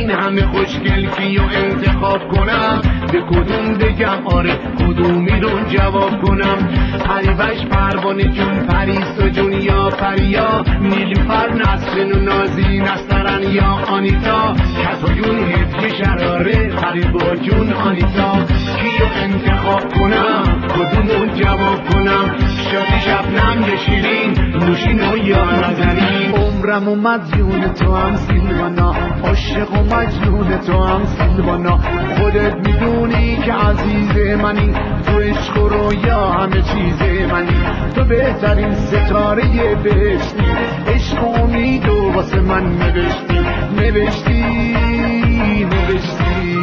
این همه خوشگل کیو انتخاب کنم؟ به کدوم بگم آره کدومی رو جواب کنم؟ پریوش پروانه جون پریسا جون یا پریا، نیلوفر نسرین و نازی نسترن یا آنیتا، کتا جون هدیه شراره فریبا جون آنیتا. کیو انتخاب کنم کدوم رو جواب کنم؟ شادی شبنم یا شیرین، نوشین و یا نازنین. عمرم و مدیون تو هم سیلوانا، عاشق و مجنون تو هم سیلوانا. خودت میدونی که عزیز منی، تو عشق و رویا همه چیز منی. تو بهترین ستاره بهشتی، عشق و امید و واسه من نوشتی نوشتی نوشتی.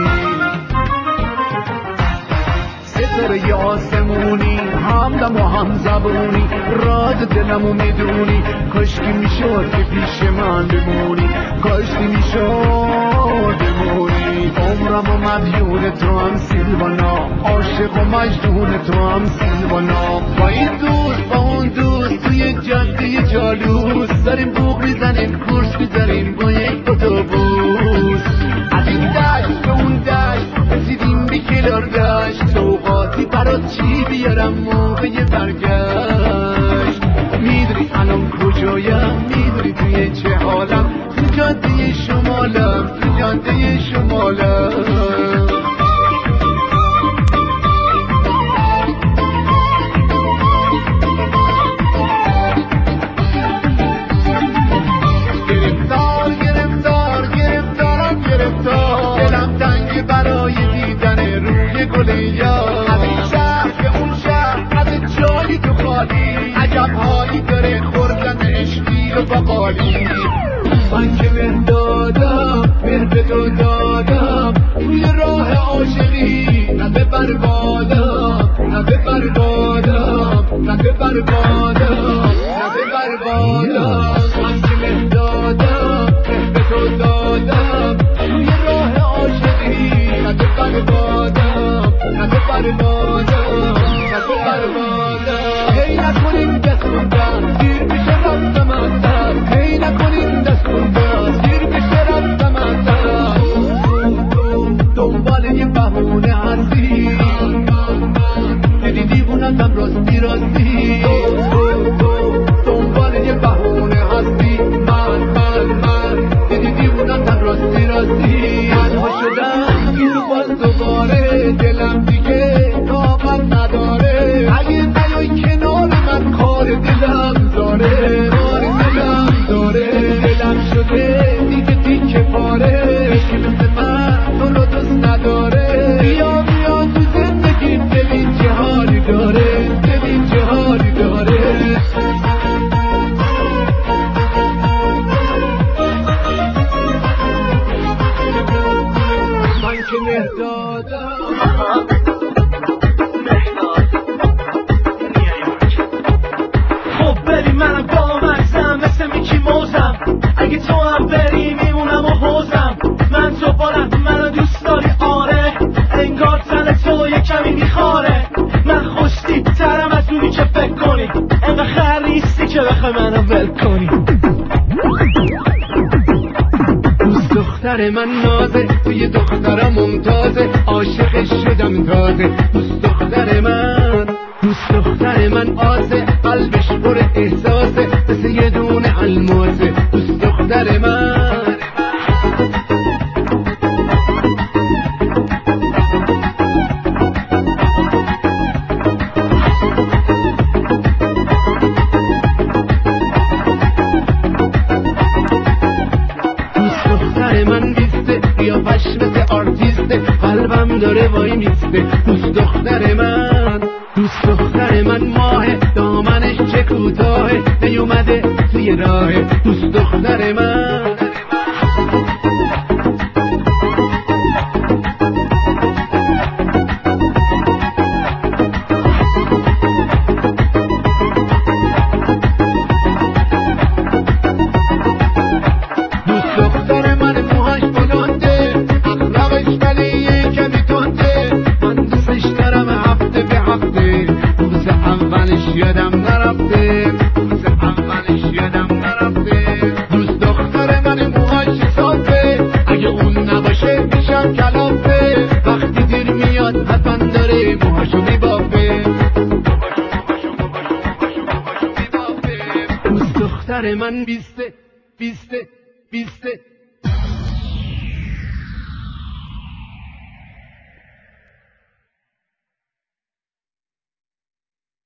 ستاره آسمونی، همدم و هم زبونی، راز دلمو میدونی. کاشکی میشد که پیش من بمونی، کاشکی میشد بمونی. عمرم و مدیون تو هم سیلوانا، عاشق و مجنون تو هم سیلوانا. با این دوست با اون دوست توی جاده جالوس، داریم بوق میزنیم کورس میزنیم با یک اتوبوس. از این دشت به اون دشت رسیدیم به کلار دشت، سوغاتی برات چی بیارم موقع برگشت؟ میدونی الان کجایم، میدونی توی چه حالم، تو جاده شمالم تو جاده شمالم. برای دیدن روی گلیا، از این شهر به اون شهر از جایی تو خالی، عجب حالی داره خوردن عشقی و باقالی. من که مهر دادم مهر به تو دادم، توی راه عاشقی نه ببر بادم نه ببر بادم نه ببر بادم نه ببر بادم. من که مهر دادم مهر به تو دادم، توی راه عاشقی نه ببر بادم نه ببر بادم نه ببر بادم. هی نکنیم دست خوندن دیر میشه رفتم ازت، هی نکنیم دست خوندن دیر میشه رفتم ازت. دنبال یه بهونه هستی، یعنی دیوونتم راستی راستی. دنبال یه بهونه هستی، من یعنی دیوونتم راستی راستی. تنها شدم اینو باز دوباره، دلم دیگه طاقت نداره. اگه نیای کنار من کار دلم داره، کار دلم داره. دلم شده دیگه تیکه پاره، که مثل من تو رو دوست نداره. بیا بیا تو زندگی ببین چه حالی داره، ببین چه حالی داره. من که مهر دادم خب بریم منم با مغزم مثل میکی موزم، اگه تو هم بری میمونم و حوزم. من تو بارم منو دوست داری آره، انگار تن تو یه کمی میخاره. من خوشتی ترم از اونی که فکر کنی، انقدر خریستی که بخوای منو ول کنی. دوست دختر من نازه، توی دخترم ممتازه، عاشقش شدم تازه. دوست دختر من آسه، قلبش پر احساسه، مثل یه دونه الماسه. دوست دختر من قیافش مثل آرتیسته، قلبم داره وای میسته. دوست دختر من ماهه، دامنش چه کوتاهه، نیومده توی راهه. دوست دختر من موهاش بلنده، اغلبش ولی کمی تنده. من دوستش دارم موهاشو میبافه دوست دختر من بیسته بیسته بیسته